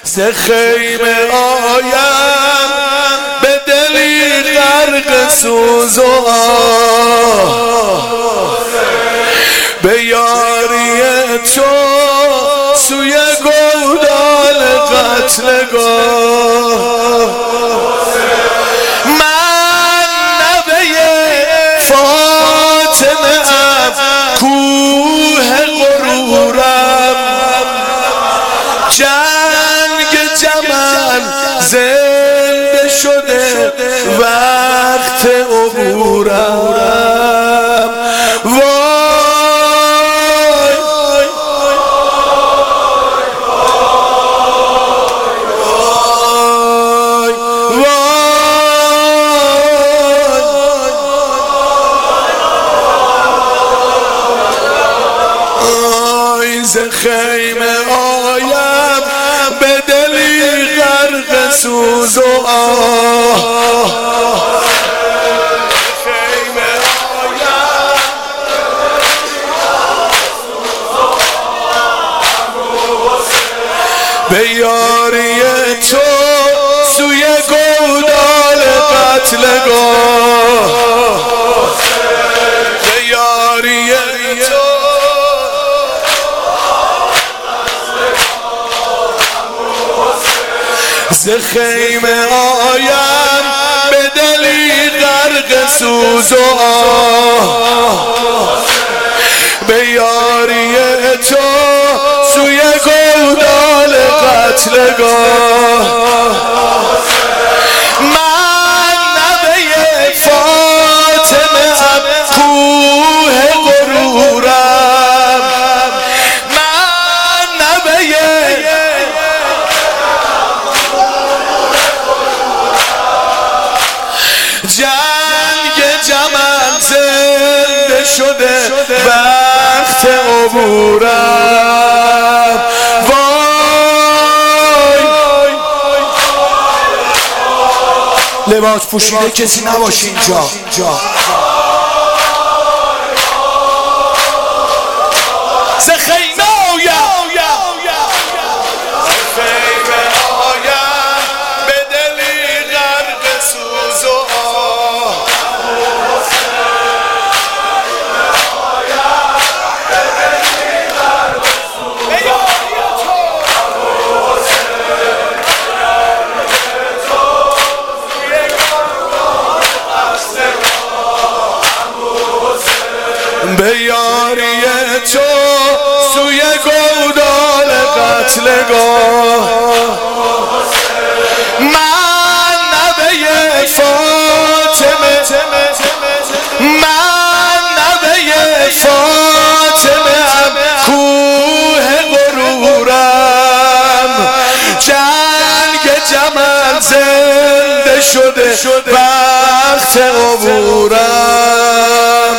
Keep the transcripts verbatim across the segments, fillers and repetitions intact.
ز خیمه آیم به دلی غرق سوز و آه، به یاری تو سوی گودال قتلگاه. من نوه فاطمه ام کوه غرورم، جنگ جمل زنده شده وقت عبورم. ز خیمه آیم به دلی غرق سوز و آه، خیمه آیم به یاری تو سوی گودال قتلگاه. به یاری تو ز خیمه آیم به دلی غرق سوز و آه، به یاری تو سوی گودال قتلگاه. من نوه فاطمه ام کوه غرورم، من نوه جنگ جمل زنده شده وقت عبورم. وای لباس پوشیده کسی نباشه اینجا. ز خیمه به یاری تو سوی گودال قتلگاه. من نوه فاطمه من نوه فاطمه ام کوه غرورم، جنگ جمل زنده شده وقت عبورم.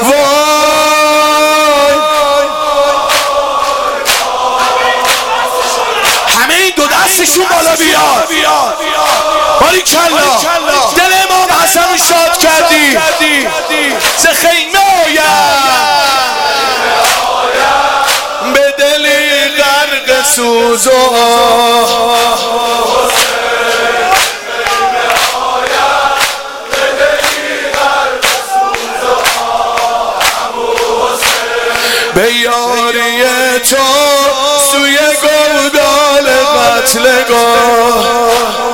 دستشون بالا بیاد باری کلا، دل امام حسن شاد کردی. ز خیمه آیم به دلی غرق سوز و آه، به یاری تو سوی گودال قتلگاه.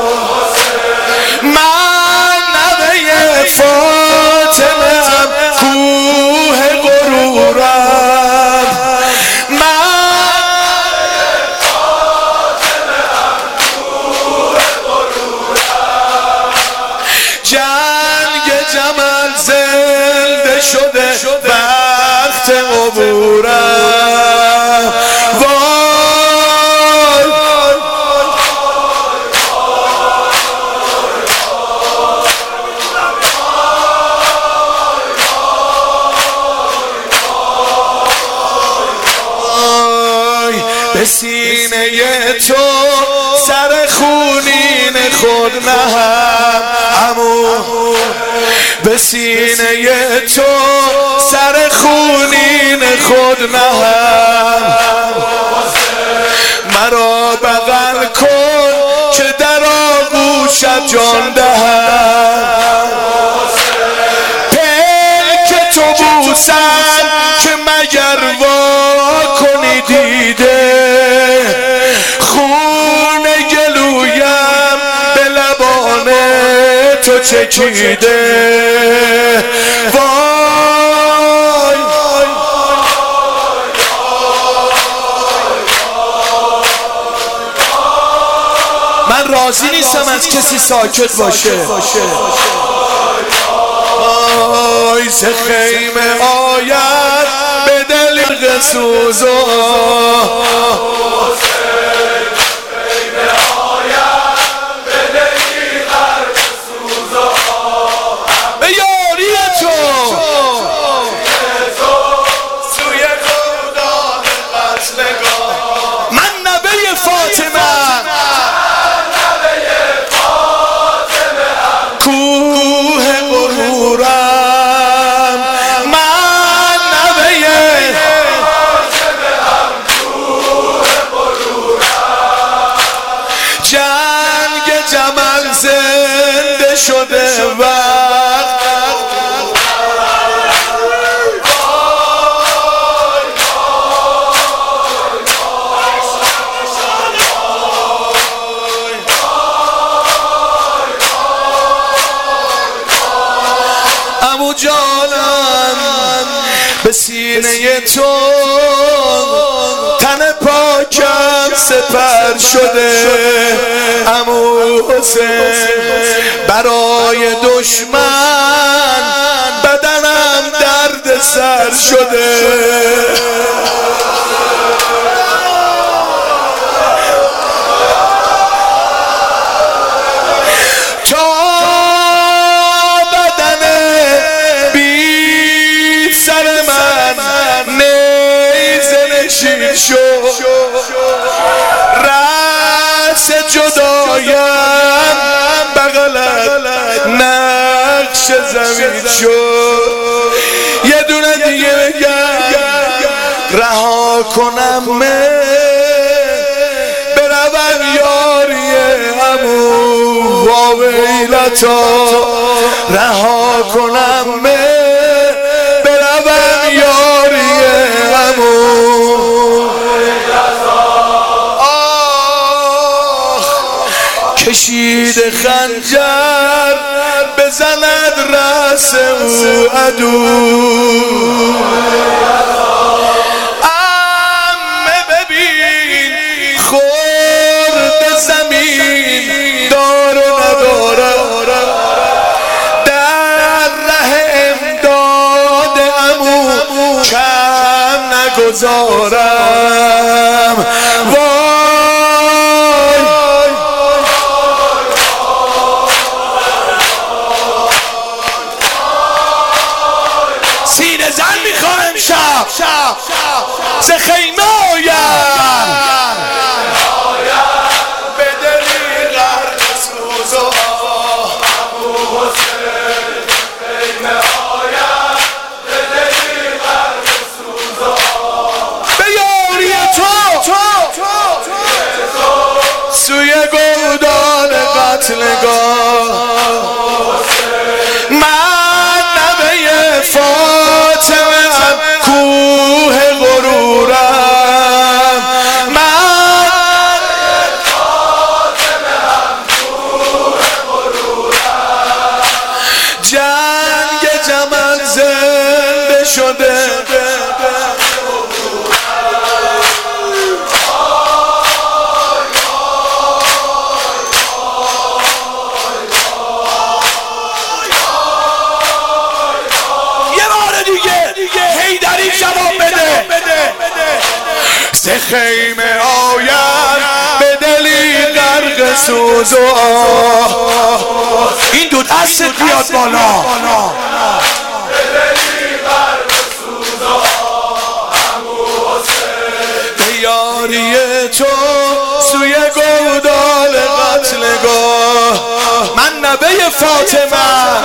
من نوه فاطمه ام کوه غرورم، من جنگ جمل زنده شده وقت عبورم. به سینه تو سر خونین خود نهم عمو، به سینه تو سر خونین خود نهم، مرا بغل کن تو چکیده. وای من راضی نیستم از کسی ساکت باشه. آی ز خیمه آید به دل سوزا، به یاری تو سوی گودال قتلگاه. من نوه فاطمه کوه غرورم، من نوه جنگ جمل زنده شده وقت. عمو جانم به سینه تو تن پاکم سپر شده. عمو حسین برای دشمن بدنم درد سر شده. شو رأس جدایم بغلت نقش زمین شو. یه دونه دیگه بگم رها کنم بروم یاری عمو واویلتا، رها کنم بروم یاری عمو. کشید خنجر بزند رأس او عدو. عمه ببین خورد زمین دار و نداره، در ره امداد عمو کم نگذارم. سینه زن میخواهم شب ز خیمه آیم به دلی غرق سوزا. عمو حسین خیمه آیم به دلی غرق سوزا. به یاری تو سوی گودال قتلگاه. من نوه فاطمه ام کوه غرورم، من فاطمه ام کوه غرورم. جنگ جمل زنده شده ز خیمه آیم به دلی غرق سوز و آه. این دو دست بیاد بالا. به یاری تو سوی گودال قتلگاه. من نوه فاطمه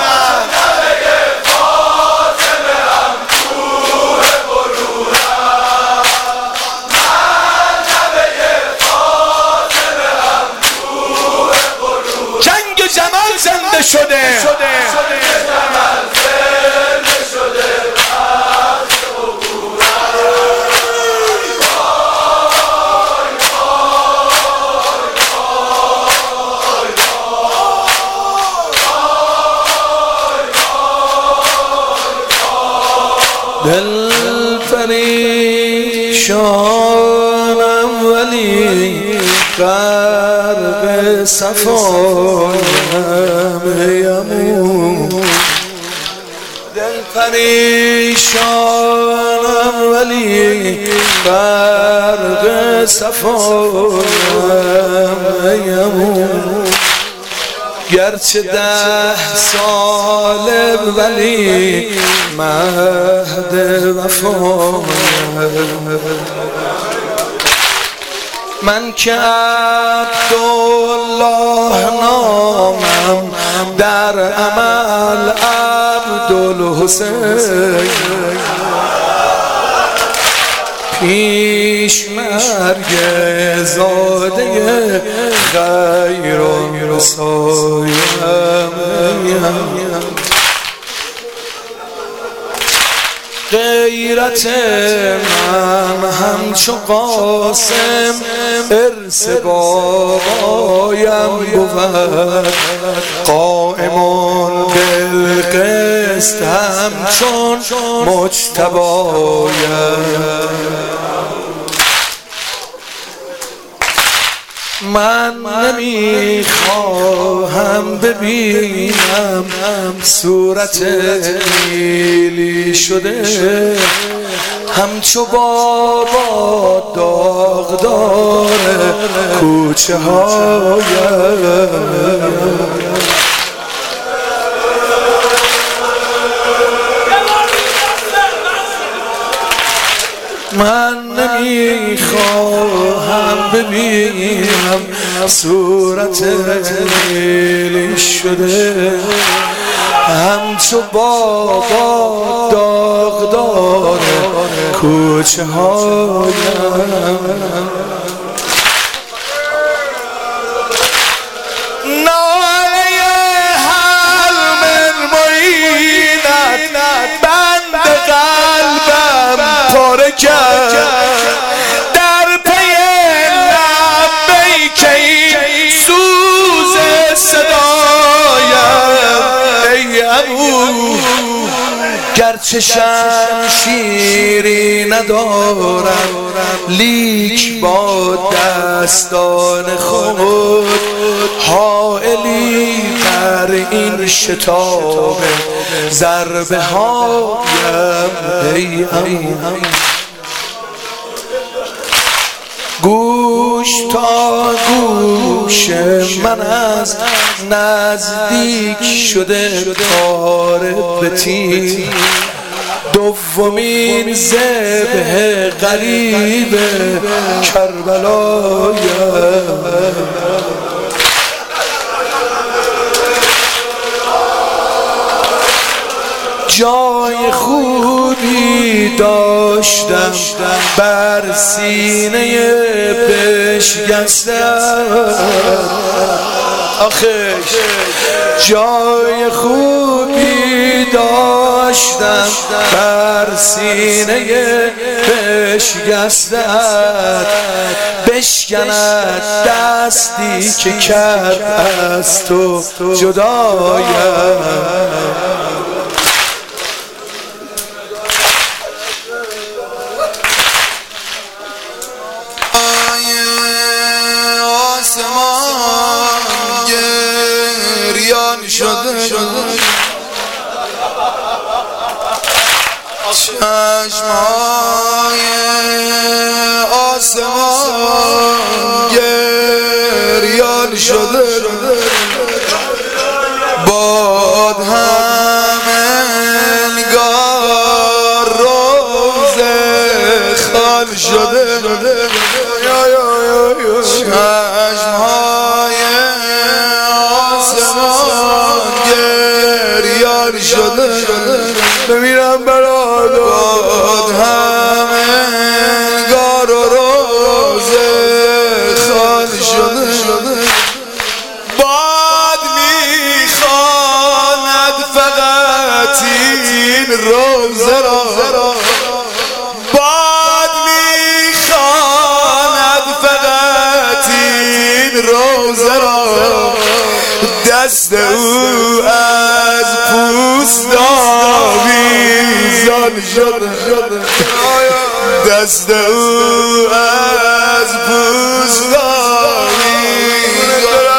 زنده شده. دل پریشانم ولی غرق صفایم یمون دل پریشانم ولی غرق صفایم یمون گرچه ده ساله ولی مهد وفایم من که عبدالله نامم در عمل عبدالحسین پیش مرگ زاده غیر و سایم غیرت من همچو قاسم ارث بابایم بود قائمون بالقسط همچون مجتبایم من نمیخواهم ببینم صورت نیلی شده همچو بابا داغدار کوچه هایم من نمیخواهم ببینم صورت نیلی شده همچو بابا داغدار کوچه هایم ناله هل من معینت بند قلبم پاره کرد در پی لبیک این سوز صدایم ای ابو گرچه شمشیری ندارم لیک با دستان خود حائلی بر این شتاب ضربه هایم ای ابو گوش تا گوش من از نزدیک شده کار بتی دومین ذبح غریب کربلایم جای خوبی داشتم بر سینه بشکستم آخش جای خوبی داشتم بر سینه بشکستم بشکند دستی که کرد از تو جدایم چشمهای آسمان گریان شده باد همه نگار روز خان شده چشمهای آسمان گریان شده بمیرم برادر باد همه نگار و روز خان شده باد میخواند فقط این روزه را باد میخواند فقط این روزه را دست او از پوست آویزان شد دست او از پوست آویزان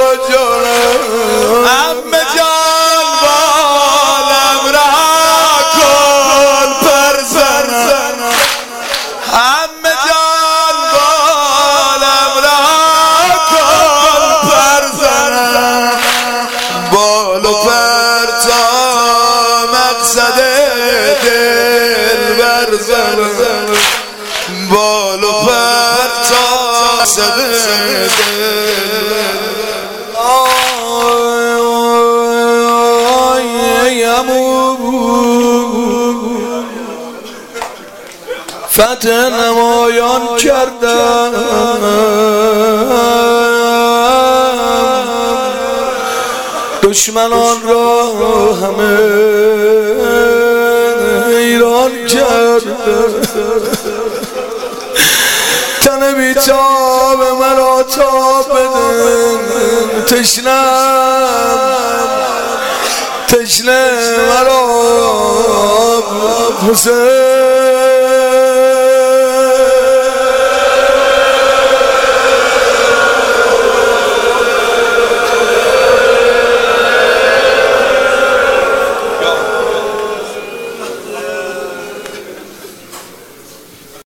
عمه جان بالم را کن پر زنم عمه جان بالم را کن پر زنم بال و پر تا مقصد دل بر زنم بال و پر تا مقصد دل فتح نمایان کردم دشمنان را همه ایران کردم تن بیتاب مرا تاب بده تشنم تشنه مرا حسین